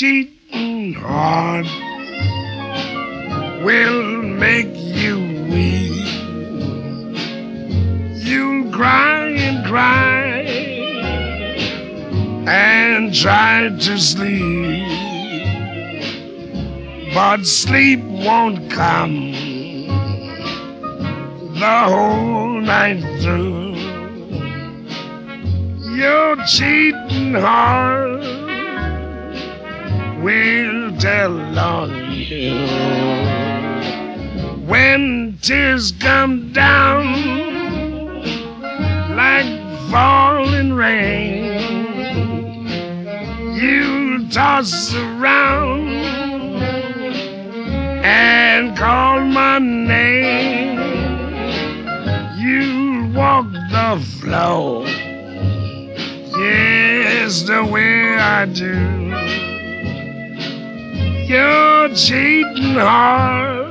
cheating heart will make you weep. You'll cry and cry and try to sleep, but sleep won't come the whole night through. Your cheating heart will tell on you when tears come down like falling rain. You toss around and call my name. You walk the floor, yes, the way I do. Your cheating heart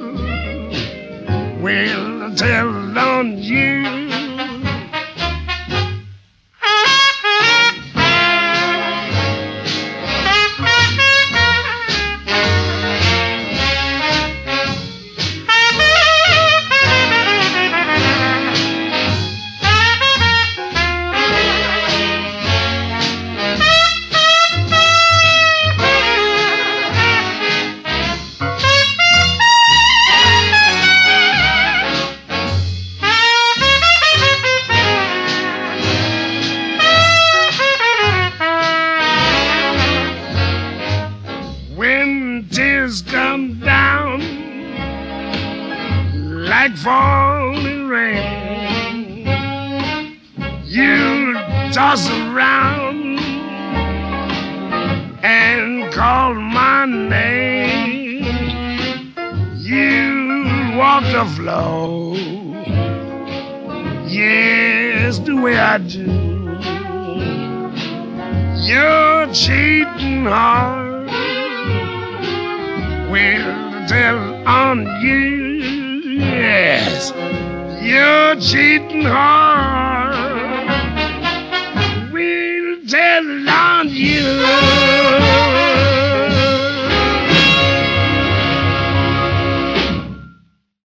will tell on you. When tears come down like falling rain, you toss around and call my name. You walk the floor, yes, the way I do. Your cheating heart will tell on you, yes, your cheating heart